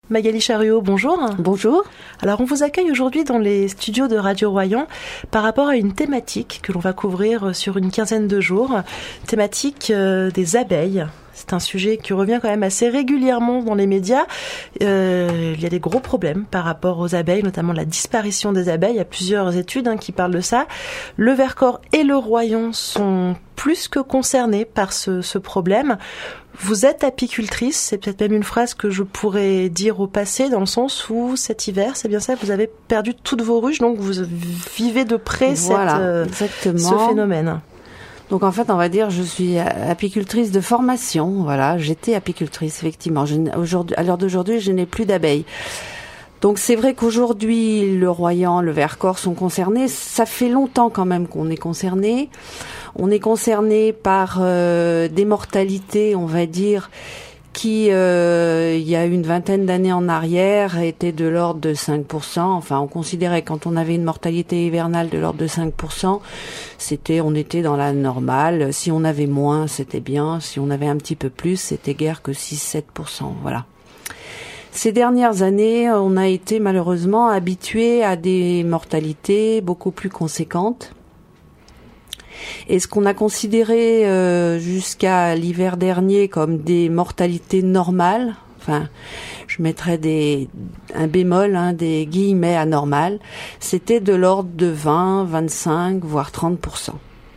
Magali Chariot, bonjour. Bonjour. Alors on vous accueille aujourd'hui dans les studios de Radio Royan par rapport à une thématique que l'on va couvrir sur une quinzaine de jours, thématique des abeilles. C'est un sujet qui revient quand même assez régulièrement dans les médias. Il y a des gros problèmes par rapport aux abeilles, notamment la disparition des abeilles. Il y a plusieurs études qui parlent de ça. Le Vercors et le Royan sont plus que concernés par ce problème. Vous êtes apicultrice, c'est peut-être même une phrase que je pourrais dire au passé, dans le sens où cet hiver, c'est bien ça, vous avez perdu toutes vos ruches, donc vous vivez de près ce phénomène. Donc en fait, on va dire, je suis apicultrice de formation. Voilà, j'étais apicultrice, effectivement. À l'heure d'aujourd'hui, je n'ai plus d'abeilles. Donc c'est vrai qu'aujourd'hui, le Royan, le Vercors sont concernés. Ça fait longtemps quand même qu'on est concernés. On est concerné par des mortalités, on va dire, qui, il y a une vingtaine d'années en arrière, étaient de l'ordre de 5%. Enfin, on considérait quand on avait une mortalité hivernale de l'ordre de 5%, on était dans la normale. Si on avait moins, c'était bien. Si on avait un petit peu plus, c'était guère que 6-7%. Voilà. Ces dernières années, on a été malheureusement habitués à des mortalités beaucoup plus conséquentes. Et ce qu'on a considéré jusqu'à l'hiver dernier comme des mortalités normales, enfin, je mettrais un bémol, des guillemets anormales, c'était de l'ordre de 20, 25, voire 30%.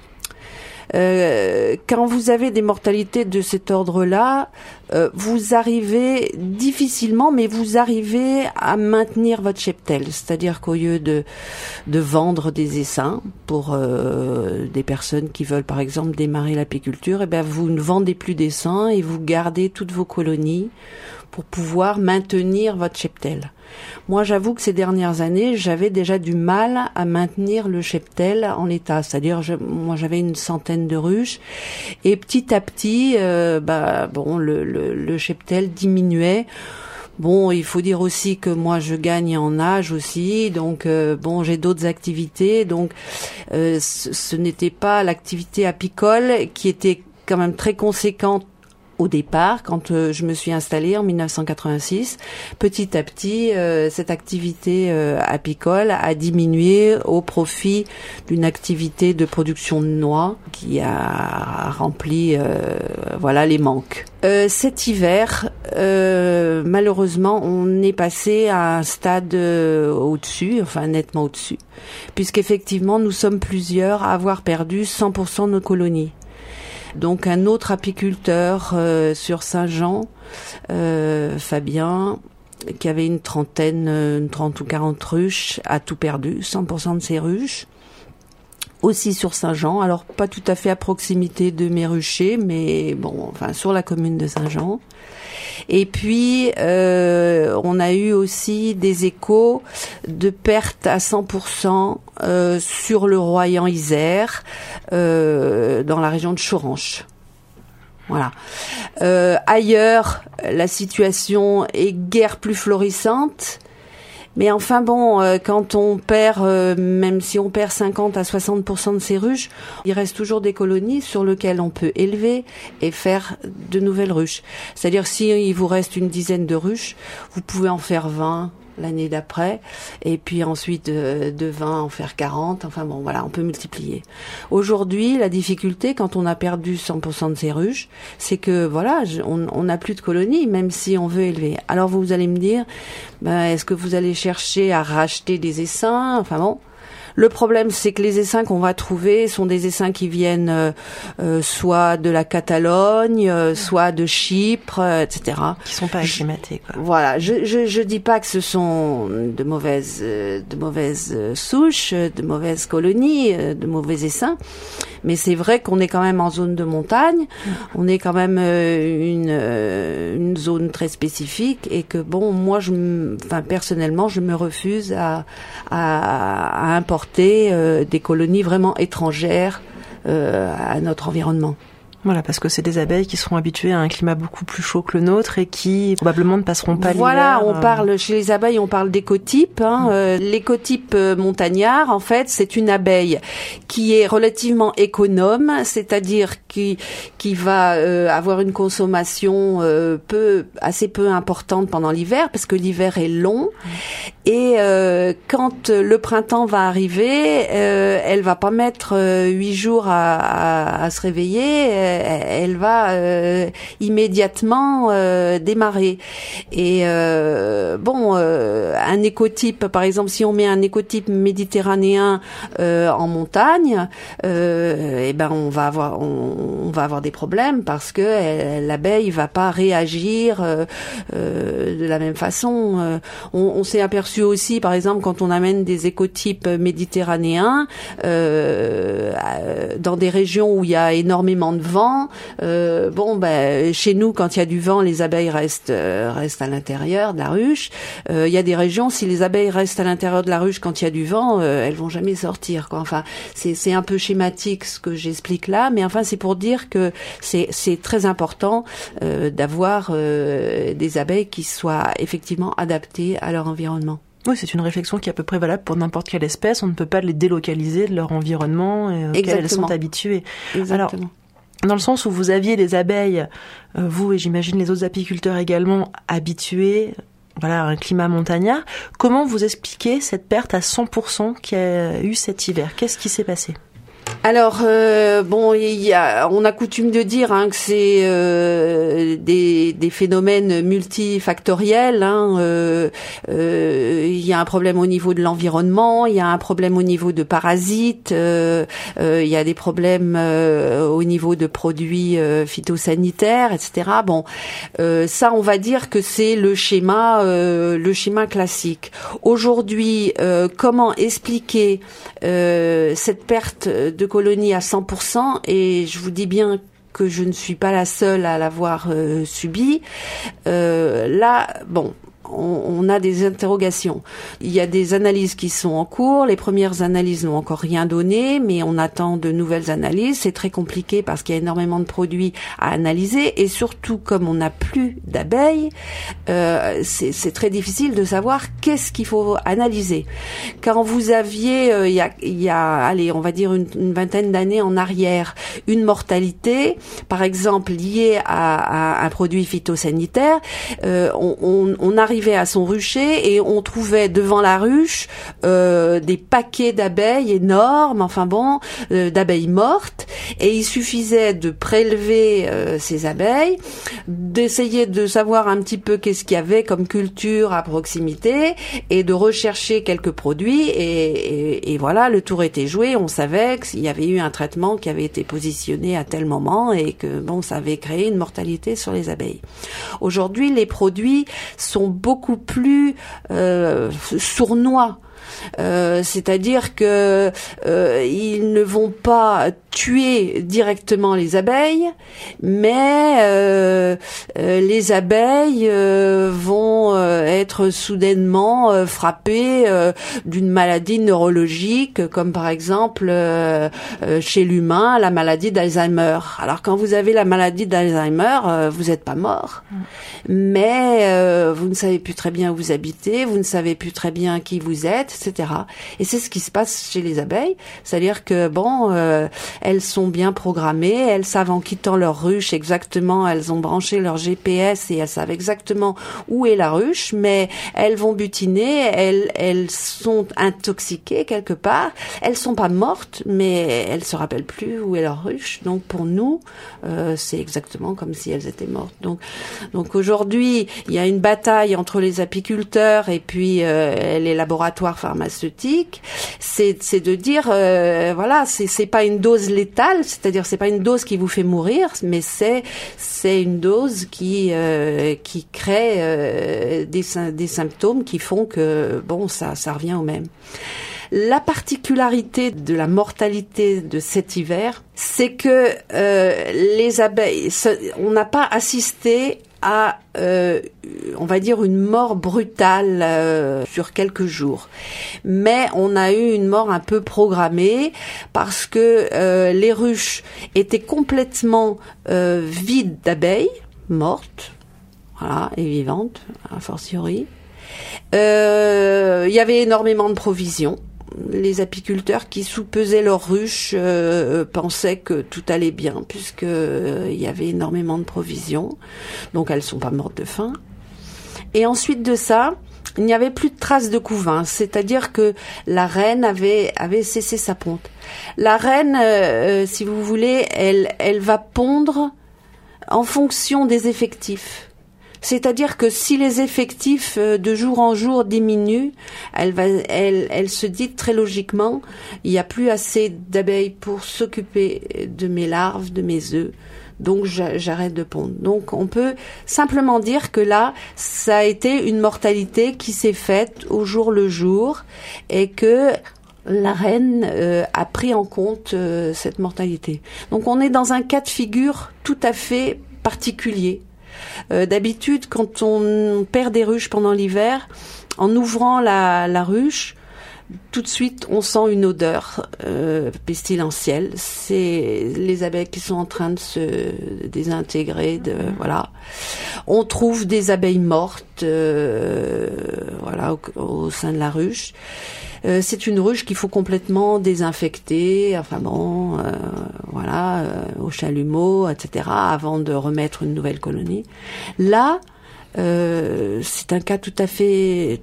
Quand vous avez des mortalités de cet ordre-là, vous arrivez difficilement, mais vous arrivez à maintenir votre cheptel. C'est-à-dire qu'au lieu de vendre des essaims pour des personnes qui veulent, par exemple, démarrer l'apiculture, vous ne vendez plus d'essaims et vous gardez toutes vos colonies pour pouvoir maintenir votre cheptel. Moi, j'avoue que ces dernières années, j'avais déjà du mal à maintenir le cheptel en l'état. C'est-à-dire, moi, j'avais une centaine de ruches et petit à petit, le cheptel diminuait. Bon, il faut dire aussi que moi, je gagne en âge aussi, donc j'ai d'autres activités. Donc, ce n'était pas l'activité apicole qui était quand même très conséquente au départ, quand je me suis installée en 1986, petit à petit, cette activité apicole a diminué au profit d'une activité de production de noix qui a rempli les manques. Cet hiver, malheureusement, on est passé à un stade au-dessus, enfin nettement au-dessus, puisqu'effectivement, nous sommes plusieurs à avoir perdu 100% de nos colonies. Donc un autre apiculteur sur Saint-Jean, Fabien, qui avait une 30 ou 40 ruches, a tout perdu, 100% de ses ruches. Aussi sur Saint-Jean, alors pas tout à fait à proximité de mes ruchers, mais sur la commune de Saint-Jean. Et puis, on a eu aussi des échos de pertes à 100% sur le Royan-Isère, dans la région de Choranche. Voilà. Ailleurs, la situation est guère plus florissante. Mais enfin quand on perd, même si on perd 50 à 60% de ses ruches, il reste toujours des colonies sur lesquelles on peut élever et faire de nouvelles ruches. C'est-à-dire si il vous reste une dizaine de ruches, vous pouvez en faire 20 l'année d'après, et puis ensuite de 20 en faire 40, on peut multiplier. Aujourd'hui, la difficulté, quand on a perdu 100% de ses ruches, c'est que on n'a plus de colonies, même si on veut élever. Alors vous allez me dire, est-ce que vous allez chercher à racheter des essaims? Le problème, c'est que les essaims qu'on va trouver sont des essaims qui viennent soit de la Catalogne, soit de Chypre, etc. Qui sont pas acclimatés, quoi. Voilà. Je dis pas que ce sont de mauvaises souches, de mauvaises colonies, de mauvais essaims. Mais c'est vrai qu'on est quand même en zone de montagne. On est quand même une zone très spécifique et que personnellement, je me refuse à importer des colonies vraiment étrangères à notre environnement. Voilà, parce que c'est des abeilles qui seront habituées à un climat beaucoup plus chaud que le nôtre et qui probablement ne passeront pas l'hiver. Voilà, on parle chez les abeilles, on parle d'écotype. L'écotype montagnard, en fait, c'est une abeille qui est relativement économe, c'est-à-dire qui va avoir une consommation assez peu importante pendant l'hiver, parce que l'hiver est long. Et quand le printemps va arriver, elle va pas mettre 8 jours à se réveiller. Elle va immédiatement démarrer. Et un écotype, par exemple, si on met un écotype méditerranéen en montagne, on va avoir des problèmes parce que l'abeille va pas réagir de la même façon. On s'est aperçu aussi, par exemple, quand on amène des écotypes méditerranéens dans des régions où il y a énormément de vent. Chez nous, quand il y a du vent, les abeilles restent à l'intérieur de la ruche. Il y a des régions, si les abeilles restent à l'intérieur de la ruche quand il y a du vent, elles vont jamais sortir, quoi. Enfin, c'est un peu schématique ce que j'explique là, mais enfin, c'est pour dire que c'est très important d'avoir des abeilles qui soient effectivement adaptées à leur environnement. Oui, c'est une réflexion qui est à peu près valable pour n'importe quelle espèce. On ne peut pas les délocaliser de leur environnement auquel elles sont habituées. Exactement. Alors, dans le sens où vous aviez les abeilles, vous et j'imagine les autres apiculteurs également, habitués à un climat montagnard, comment vous expliquez cette perte à 100% qu'il y a eu cet hiver ? Qu'est-ce qui s'est passé ? Alors on a coutume de dire que c'est des phénomènes multifactoriels. Il y a un problème au niveau de l'environnement, il y a un problème au niveau de parasites, il y a des problèmes au niveau de produits phytosanitaires, etc. Ça, on va dire que c'est le schéma classique. Aujourd'hui, comment expliquer cette perte de colonies à 100%, et je vous dis bien que je ne suis pas la seule à l'avoir subi. On a des interrogations. Il y a des analyses qui sont en cours. Les premières analyses n'ont encore rien donné, mais on attend de nouvelles analyses. C'est très compliqué parce qu'il y a énormément de produits à analyser, et surtout, comme on n'a plus d'abeilles, c'est très difficile de savoir qu'est-ce qu'il faut analyser. Quand vous aviez, il y a, on va dire une vingtaine d'années en arrière, une mortalité, par exemple, liée à un produit phytosanitaire, on arrive à son rucher et on trouvait devant la ruche des paquets d'abeilles énormes, d'abeilles mortes, et il suffisait de prélever ces abeilles, d'essayer de savoir un petit peu qu'est-ce qu'il y avait comme culture à proximité et de rechercher quelques produits, et voilà, le tour était joué. On savait qu'il y avait eu un traitement qui avait été positionné à tel moment et que ça avait créé une mortalité sur les abeilles. Aujourd'hui, les produits sont beaucoup plus sournois. C'est-à-dire que ils ne vont pas tuer directement les abeilles, mais les abeilles vont être soudainement frappées d'une maladie neurologique, comme par exemple chez l'humain la maladie d'Alzheimer. Alors quand vous avez la maladie d'Alzheimer, vous n'êtes pas mort, mais vous ne savez plus très bien où vous habitez, vous ne savez plus très bien qui vous êtes, etc. Et c'est ce qui se passe chez les abeilles, c'est-à-dire que elles sont bien programmées, elles savent en quittant leur ruche exactement, elles ont branché leur GPS et elles savent exactement où est la ruche, mais elles vont butiner, elles sont intoxiquées quelque part, elles sont pas mortes, mais elles se rappellent plus où est leur ruche. Donc pour nous, c'est exactement comme si elles étaient mortes. Donc aujourd'hui, il y a une bataille entre les apiculteurs et puis les laboratoires pharmaceutiques. C'est de dire c'est pas une dose létale, c'est-à-dire c'est pas une dose qui vous fait mourir, mais c'est une dose qui crée des symptômes qui font que ça revient au même. La particularité de la mortalité de cet hiver, c'est que les abeilles, on n'a pas assisté à, on va dire, une mort brutale sur quelques jours. Mais on a eu une mort un peu programmée parce que les ruches étaient complètement vides d'abeilles, mortes, voilà, et vivantes, a fortiori. Il y avait énormément de provisions. Les apiculteurs qui soupesaient leurs ruches pensaient que tout allait bien puisque il y avait énormément de provisions. Donc elles sont pas mortes de faim. Et ensuite de ça, il n'y avait plus de traces de couvain, c'est-à-dire que la reine avait cessé sa ponte. La reine, si vous voulez, elle va pondre en fonction des effectifs. C'est-à-dire que si les effectifs de jour en jour diminuent, elle se dit très logiquement, il n'y a plus assez d'abeilles pour s'occuper de mes larves, de mes œufs, donc j'arrête de pondre. Donc on peut simplement dire que là, ça a été une mortalité qui s'est faite au jour le jour et que la reine a pris en compte cette mortalité. Donc on est dans un cas de figure tout à fait particulier. D'habitude, quand on perd des ruches pendant l'hiver, en ouvrant la ruche, tout de suite, on sent une odeur pestilentielle. C'est les abeilles qui sont en train de se désintégrer. Voilà. On trouve des abeilles mortes, voilà, au sein de la ruche. C'est une ruche qu'il faut complètement désinfecter, enfin bon, voilà, au chalumeau, etc., avant de remettre une nouvelle colonie. Là, c'est un cas tout à fait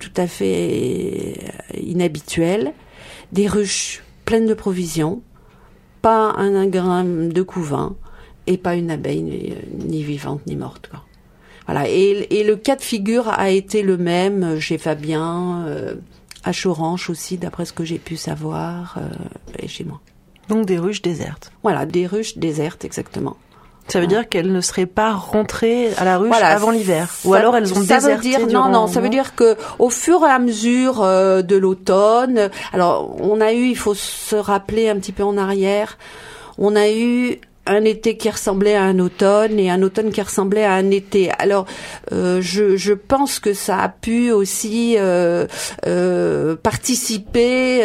inhabituel. Des ruches pleines de provisions, pas un grain de couvain et pas une abeille ni vivante ni morte, quoi. Voilà. Et le cas de figure a été le même chez Fabien, à Choranche aussi, d'après ce que j'ai pu savoir, et chez moi. Donc des ruches désertes. Voilà, des ruches désertes, exactement. Ça veut dire qu'elles ne seraient pas rentrées à la ruche avant l'hiver, ou ça, alors elles ont déserté. Ça veut dire que au fur et à mesure de l'automne, alors il faut se rappeler un petit peu en arrière, on a eu un été qui ressemblait à un automne et un automne qui ressemblait à un été. Alors, je pense que ça a pu aussi participer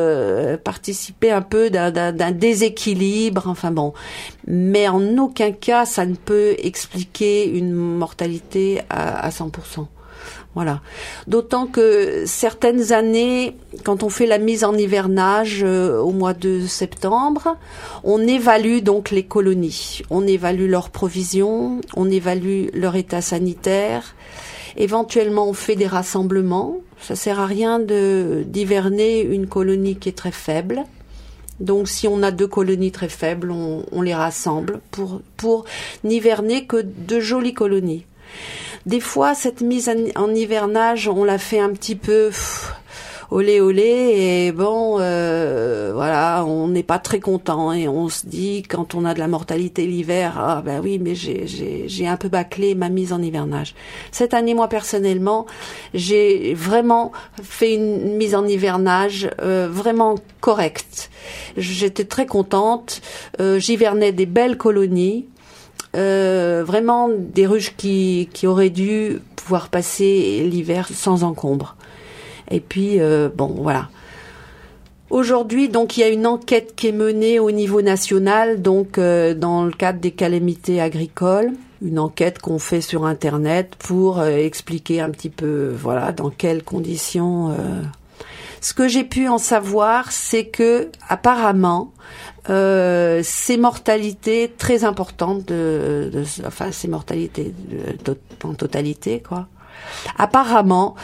un peu d'un déséquilibre. Enfin bon, mais en aucun cas ça ne peut expliquer une mortalité à 100%. Voilà. D'autant que certaines années, quand on fait la mise en hivernage au mois de septembre, on évalue donc les colonies. On évalue leurs provisions, on évalue leur état sanitaire. Éventuellement, on fait des rassemblements. Ça sert à rien d'hiverner une colonie qui est très faible. Donc, si on a 2 colonies très faibles, on les rassemble pour n'hiverner que 2 jolies colonies. Des fois, cette mise en hivernage, on l'a fait un petit peu olé et bon, voilà, on n'est pas très content et on se dit quand on a de la mortalité l'hiver, ah ben oui, mais j'ai un peu bâclé ma mise en hivernage. Cette année, moi personnellement, j'ai vraiment fait une mise en hivernage vraiment correcte. J'étais très contente. J'hivernais des belles colonies. Vraiment des ruches qui auraient dû pouvoir passer l'hiver sans encombre. Et puis bon, voilà. Aujourd'hui, donc, il y a une enquête qui est menée au niveau national, donc dans le cadre des calamités agricoles. Une enquête qu'on fait sur Internet pour expliquer un petit peu, voilà, dans quelles conditions. Ce que j'ai pu en savoir, c'est que apparemment, ces mortalités très importantes, ces mortalités en totalité, quoi, apparemment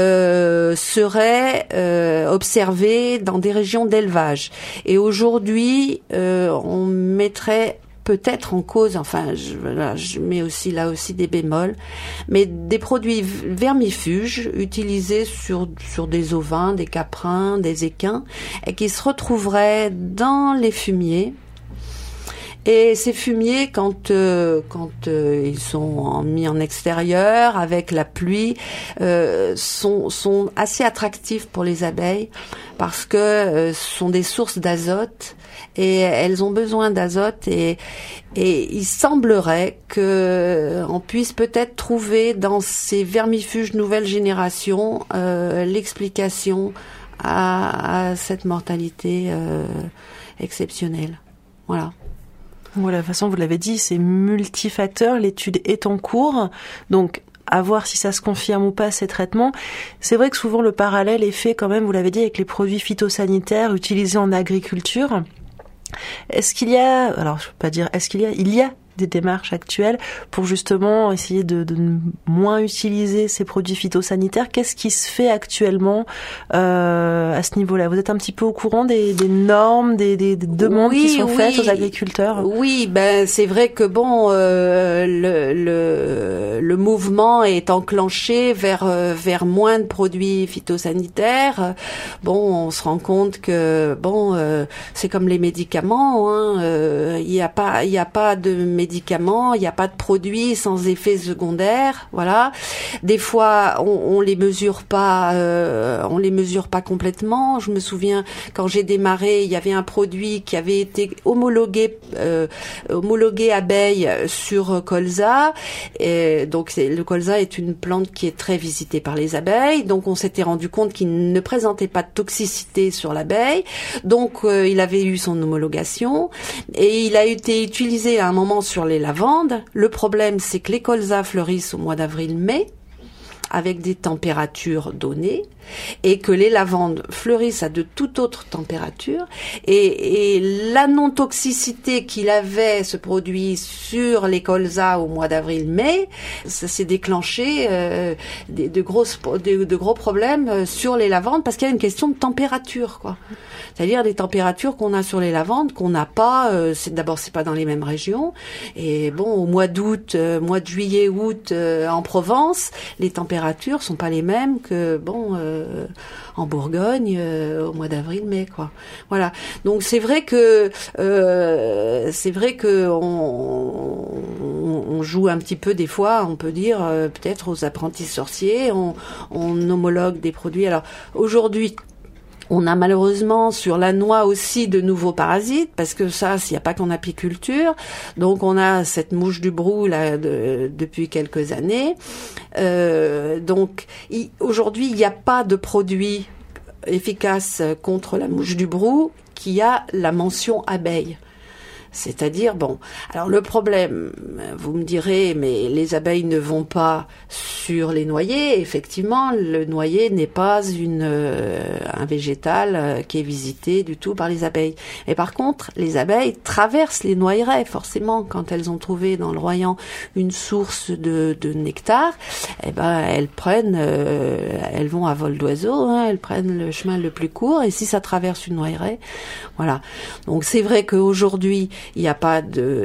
seraient observées dans des régions d'élevage. Et aujourd'hui, on mettrait peut-être en cause, enfin, je mets aussi là aussi des bémols, mais des produits vermifuges utilisés sur des ovins, des caprins, des équins, et qui se retrouveraient dans les fumiers Et ces fumiers, quand ils sont mis en extérieur avec la pluie, sont assez attractifs pour les abeilles parce que ce sont des sources d'azote et elles ont besoin d'azote et il semblerait que on puisse peut-être trouver dans ces vermifuges nouvelle génération l'explication à cette mortalité exceptionnelle. Voilà. Voilà, de toute façon, vous l'avez dit, c'est multifacteur, l'étude est en cours, donc à voir si ça se confirme ou pas ces traitements. C'est vrai que souvent le parallèle est fait quand même, vous l'avez dit, avec les produits phytosanitaires utilisés en agriculture. Est-ce qu'il y a, alors je peux pas dire il y a des démarches actuelles pour justement essayer de moins utiliser ces produits phytosanitaires? Qu'est-ce qui se fait actuellement à ce niveau-là? Vous êtes un petit peu au courant des normes, des demandes qui sont faites aux agriculteurs? Oui, ben c'est vrai que bon, le mouvement est enclenché vers moins de produits phytosanitaires. Bon, on se rend compte que bon, c'est comme les médicaments, hein, il y a pas de médicaments, il n'y a pas de produits sans effet secondaire, voilà. Des fois, on les mesure pas complètement. Je me souviens quand j'ai démarré, il y avait un produit qui avait été homologué abeille sur colza. Et donc le colza est une plante qui est très visitée par les abeilles. Donc on s'était rendu compte qu'il ne présentait pas de toxicité sur l'abeille. Donc il avait eu son homologation et il a été utilisé à un moment sur les lavandes. Le problème, c'est que les colzas fleurissent au mois d'avril-mai avec des températures données et que les lavandes fleurissent à de toute autre température et la non-toxicité qu'il avait, ce produit, sur les colzas au mois d'avril-mai, ça s'est déclenché de gros problèmes sur les lavandes parce qu'il y a une question de température, quoi. C'est-à-dire des températures qu'on a sur les lavandes qu'on n'a pas. D'abord, c'est pas dans les mêmes régions. Et bon, au mois d'août, mois de juillet, août, en Provence, les températures sont pas les mêmes que en Bourgogne au mois d'avril-mai, quoi. Voilà. Donc c'est vrai que on joue un petit peu des fois. On peut dire peut-être aux apprentis sorciers. On homologue des produits. Alors aujourd'hui, on a malheureusement sur la noix aussi de nouveaux parasites, parce que ça, s'il n'y a pas qu'en apiculture. Donc on a cette mouche du brou là depuis quelques années. Donc aujourd'hui, il n'y a pas de produit efficace contre la mouche du brou qui a la mention abeille. C'est-à-dire, bon, alors le problème, vous me direz, mais les abeilles ne vont pas sur les noyers. Effectivement, le noyer n'est pas un végétal qui est visité du tout par les abeilles. Et par contre, les abeilles traversent les noyerets, forcément, quand elles ont trouvé dans le Royan une source de nectar. Eh ben, elles vont à vol d'oiseau, hein, elles prennent le chemin le plus court. Et si ça traverse une noyeraie, voilà. Donc c'est vrai qu'aujourd'hui, il n'y a pas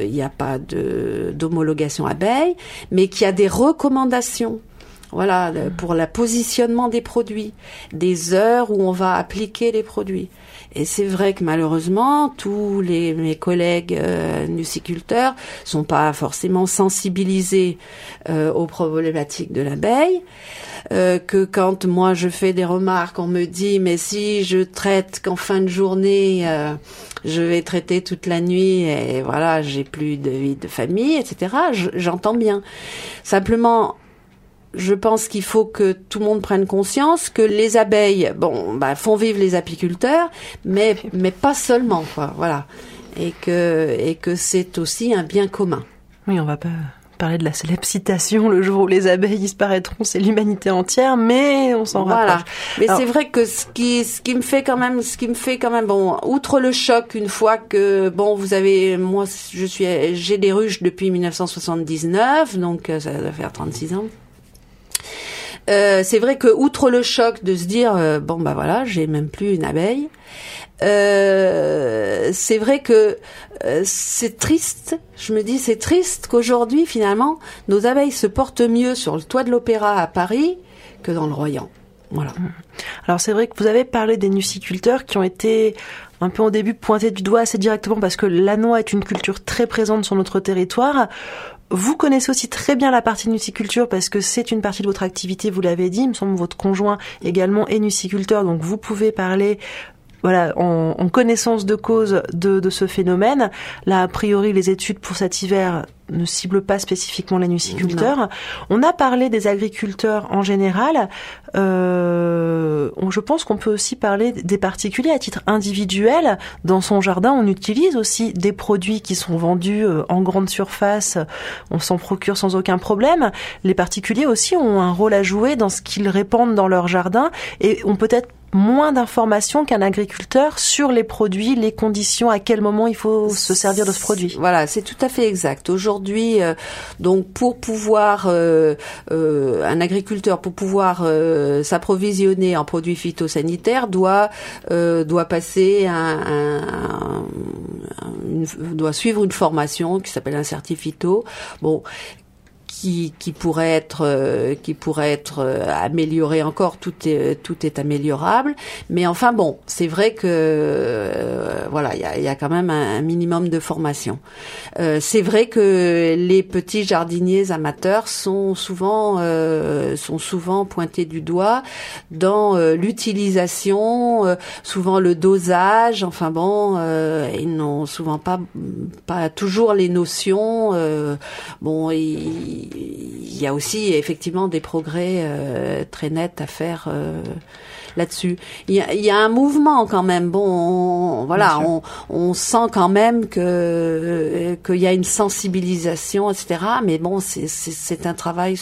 d'homologation abeille, mais qu'il y a des recommandations. Voilà, pour le positionnement des produits, des heures où on va appliquer les produits. Et c'est vrai que malheureusement, tous mes collègues nuciculteurs sont pas forcément sensibilisés aux problématiques de l'abeille. Que quand moi je fais des remarques, on me dit mais si je traite qu'en fin de journée, je vais traiter toute la nuit et voilà, j'ai plus de vie de famille, etc. J'entends bien. Simplement, je pense qu'il faut que tout le monde prenne conscience que les abeilles, font vivre les apiculteurs, mais pas seulement, quoi. Voilà, et que c'est aussi un bien commun. Oui, on va pas parler de la célèbre citation, le jour où les abeilles disparaîtront, c'est l'humanité entière, mais on s'en rapproche. Mais alors, c'est vrai que ce qui me fait quand même, bon, outre le choc, une fois que, bon, moi, j'ai des ruches depuis 1979, donc ça va faire 36 ans. C'est vrai que, outre le choc de se dire, voilà, j'ai même plus une abeille, c'est vrai que c'est triste. Je me dis c'est triste qu'aujourd'hui finalement nos abeilles se portent mieux sur le toit de l'Opéra à Paris que dans le Royan. Voilà. Alors c'est vrai que vous avez parlé des nuciculteurs qui ont été un peu au début pointés du doigt assez directement parce que la noix est une culture très présente sur notre territoire. Vous connaissez aussi très bien la partie nuciculture parce que c'est une partie de votre activité, vous l'avez dit. Il me semble que votre conjoint également est nuciculteur, donc vous pouvez parler en connaissance de cause de ce phénomène. Là, a priori, les études pour cet hiver ne ciblent pas spécifiquement les nuciculteurs. Non. On a parlé des agriculteurs en général. Je pense qu'on peut aussi parler des particuliers à titre individuel. Dans son jardin, on utilise aussi des produits qui sont vendus en grande surface. On s'en procure sans aucun problème. Les particuliers aussi ont un rôle à jouer dans ce qu'ils répandent dans leur jardin et ont peut-être moins d'informations qu'un agriculteur sur les produits, les conditions, à quel moment il faut se servir de ce produit. Voilà, c'est tout à fait exact. Aujourd'hui, donc pour pouvoir un agriculteur pour pouvoir s'approvisionner en produits phytosanitaires doit passer doit suivre une formation qui s'appelle un certificato. Bon. Qui pourrait être amélioré encore, tout est améliorable, mais enfin bon, c'est vrai que voilà, il y a quand même un minimum de formation. C'est vrai que les petits jardiniers amateurs sont souvent pointés du doigt dans l'utilisation, souvent le dosage, enfin bon, ils n'ont souvent pas toujours les notions. Bon, il y a aussi effectivement des progrès très nets à faire là-dessus. Il y a un mouvement quand même. Bon, on sent quand même qu'il y a une sensibilisation, etc. Mais bon, c'est un travail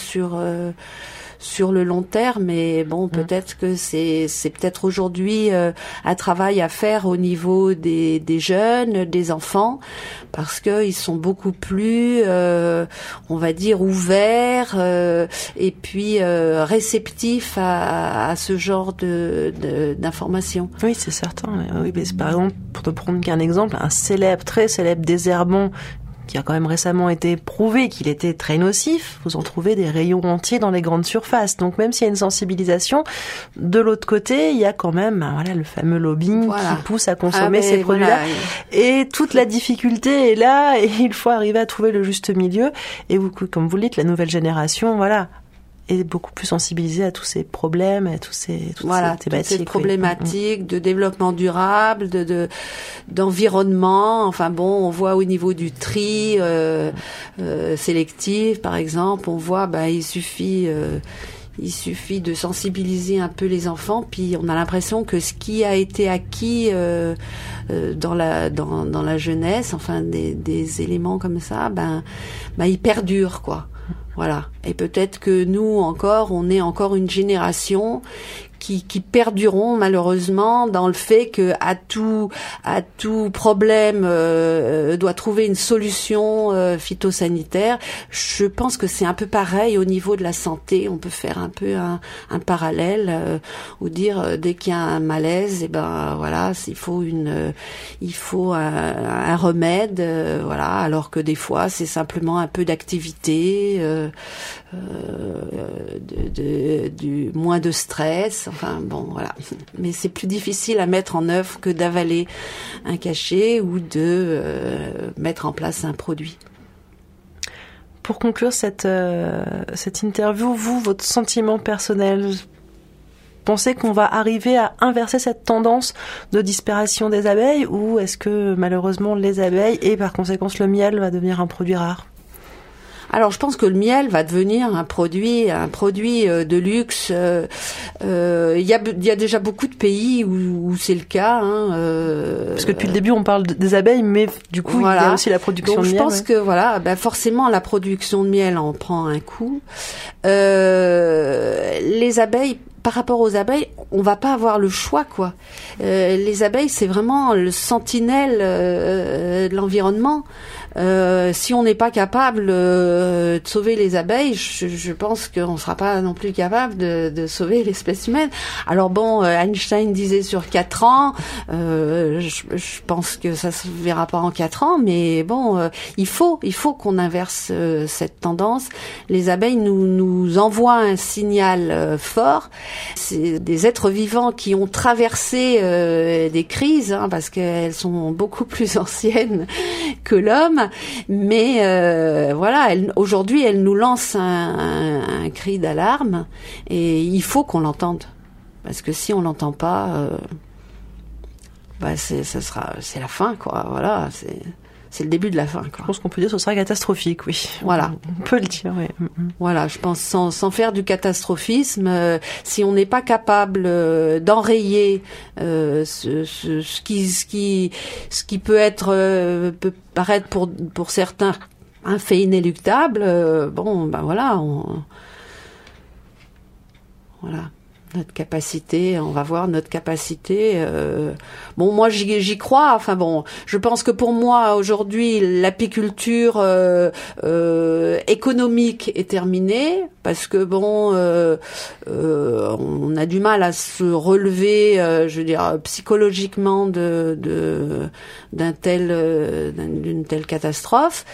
sur le long terme, mais bon, peut-être que c'est peut-être aujourd'hui un travail à faire au niveau des jeunes, des enfants, parce que ils sont beaucoup plus, on va dire, ouverts et puis réceptifs à ce genre d'informations. Oui, c'est certain. Oui, mais par exemple, pour te prendre qu'un exemple, un très célèbre désherbant qui a quand même récemment été prouvé qu'il était très nocif, vous en trouvez des rayons entiers dans les grandes surfaces. Donc même s'il y a une sensibilisation, de l'autre côté, il y a quand même le fameux lobbying qui pousse à consommer ces produits-là. Et toute la difficulté est là, et il faut arriver à trouver le juste milieu. Et vous, comme vous le dites, la nouvelle génération, est beaucoup plus sensibilisée à tous ces problèmes, à toutes ces thématiques. Toutes ces problématiques de développement durable, d'environnement. Enfin bon, on voit au niveau du tri sélectif, par exemple, on voit, il suffit de sensibiliser un peu les enfants, puis on a l'impression que ce qui a été acquis dans la jeunesse, enfin des éléments comme ça, ils perdurent, quoi. Voilà. Et peut-être que nous encore, on est encore une génération qui perdureront malheureusement dans le fait que à tout problème doit trouver une solution phytosanitaire. Je pense que c'est un peu pareil au niveau de la santé. On peut faire un peu un parallèle ou dire dès qu'il y a un malaise, il faut un remède, alors que des fois c'est simplement un peu d'activité, du moins de stress. Enfin bon, voilà. Mais c'est plus difficile à mettre en œuvre que d'avaler un cachet ou de mettre en place un produit. Pour conclure cette interview, votre sentiment personnel, pensez qu'on va arriver à inverser cette tendance de disparition des abeilles, ou est-ce que malheureusement les abeilles et par conséquent le miel va devenir un produit rare ? Alors, je pense que le miel va devenir un produit de luxe. Il y a déjà beaucoup de pays où c'est le cas. Parce que depuis le début, on parle des abeilles, mais du coup, il y a aussi la production de miel. Donc, je pense que forcément, la production de miel en prend un coup. Les abeilles. Par rapport aux abeilles, on va pas avoir le choix, quoi. Les abeilles, c'est vraiment le sentinelle de l'environnement. Si on n'est pas capable de sauver les abeilles, je pense qu'on sera pas non plus capable de sauver l'espèce humaine. Alors bon, Einstein disait sur 4 ans, je pense que ça se verra pas en 4 ans, mais bon, il faut qu'on inverse cette tendance. Les abeilles nous envoient un signal fort. C'est des êtres vivants qui ont traversé des crises, hein, parce qu'elles sont beaucoup plus anciennes que l'homme. Mais voilà, aujourd'hui, elles nous lancent un cri d'alarme, et il faut qu'on l'entende. Parce que si on l'entend pas, c'est la fin, quoi. Voilà, c'est le début de la fin, quoi. Je pense qu'on peut dire que ce sera catastrophique, oui. Voilà. On peut le dire, oui. Voilà, je pense sans faire du catastrophisme, si on n'est pas capable d'enrayer ce qui peut paraître pour certains un fait inéluctable, voilà. Notre capacité, on va voir notre capacité. Moi j'y crois. Enfin bon, je pense que pour moi aujourd'hui l'apiculture économique est terminée, parce que on a du mal à se relever, psychologiquement d'une telle catastrophe.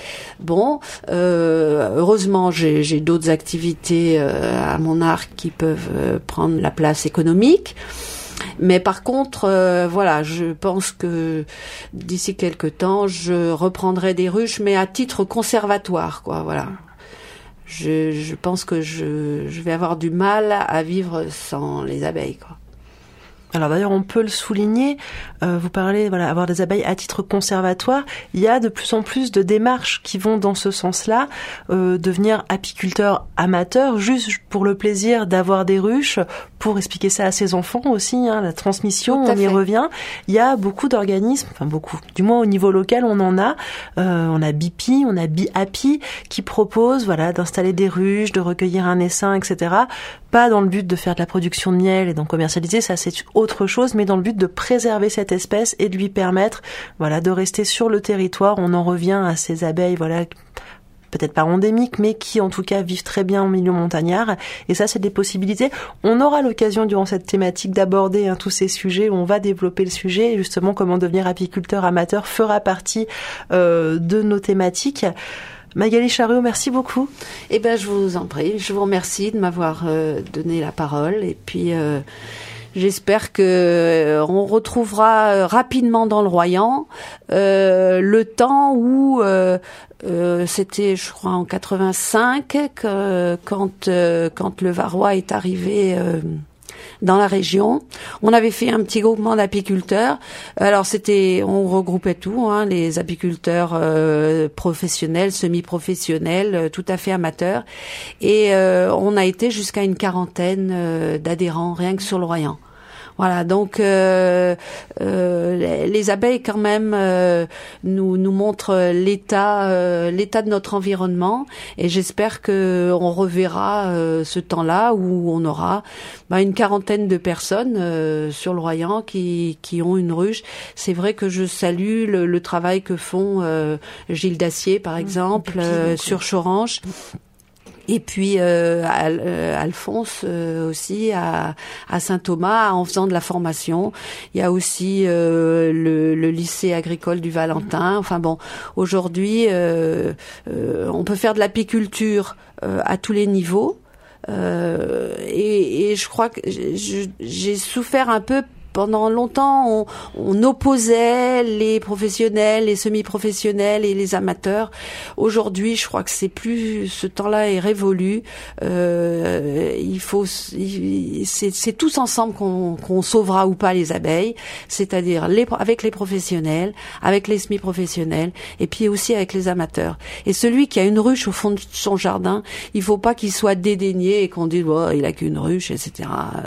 Heureusement j'ai d'autres activités à mon arc qui peuvent prendre la place économique. Mais par contre, je pense que d'ici quelque temps, je reprendrai des ruches, mais à titre conservatoire, quoi. Voilà. Je pense que je vais avoir du mal à vivre sans les abeilles, quoi. Alors d'ailleurs, on peut le souligner, vous parlez, avoir des abeilles à titre conservatoire. Il y a de plus en plus de démarches qui vont dans ce sens-là, devenir apiculteur amateur, juste pour le plaisir d'avoir des ruches, pour expliquer ça à ses enfants aussi, hein, la transmission, on y revient. Il y a beaucoup d'organismes, du moins au niveau local, on en a. On a BIPI, on a BIAPI, qui proposent, d'installer des ruches, de recueillir un essaim, etc. Pas dans le but de faire de la production de miel et d'en commercialiser, ça c'est autre chose, mais dans le but de préserver cette espèce et de lui permettre, de rester sur le territoire. On en revient à ces abeilles, peut-être pas endémiques, mais qui en tout cas vivent très bien en milieu montagnard. Et ça, c'est des possibilités. On aura l'occasion durant cette thématique d'aborder tous ces sujets. On va développer le sujet. Et justement, comment devenir apiculteur amateur fera partie de nos thématiques. Magali Charriot, merci beaucoup. Je vous en prie. Je vous remercie de m'avoir donné la parole. Et puis, j'espère que on retrouvera rapidement dans le Royan le temps où c'était, je crois, en 85, quand le Varroa est arrivé dans la région. On avait fait un petit groupement d'apiculteurs. Alors on regroupait tout, les apiculteurs professionnels, semi-professionnels, tout à fait amateurs. Et on a été jusqu'à une quarantaine d'adhérents, rien que sur le Royan. Voilà, donc les abeilles quand même nous montrent l'état de notre environnement, et j'espère que on reverra ce temps-là où on aura une quarantaine de personnes sur le Royan qui ont une ruche. C'est vrai que je salue le travail que font Gilles Dacier par exemple sur Choranche. Et puis Alphonse aussi à Saint-Thomas en faisant de la formation. Il y a aussi le lycée agricole du Valentin. Enfin bon, aujourd'hui on peut faire de l'apiculture à tous les niveaux. Et je crois que j'ai souffert un peu. Pendant longtemps, on opposait les professionnels, les semi-professionnels et les amateurs. Aujourd'hui, je crois que ce temps-là est révolu. C'est tous ensemble qu'on sauvera ou pas les abeilles, c'est-à-dire avec les professionnels, avec les semi-professionnels, et puis aussi avec les amateurs. Et celui qui a une ruche au fond de son jardin, il faut pas qu'il soit dédaigné et qu'on dise il a qu'une ruche, etc.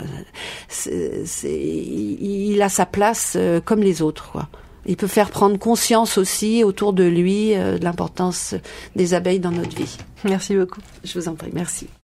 Il a sa place comme les autres, quoi. Il peut faire prendre conscience aussi autour de lui de l'importance des abeilles dans notre vie. Merci beaucoup. Je vous en prie, merci.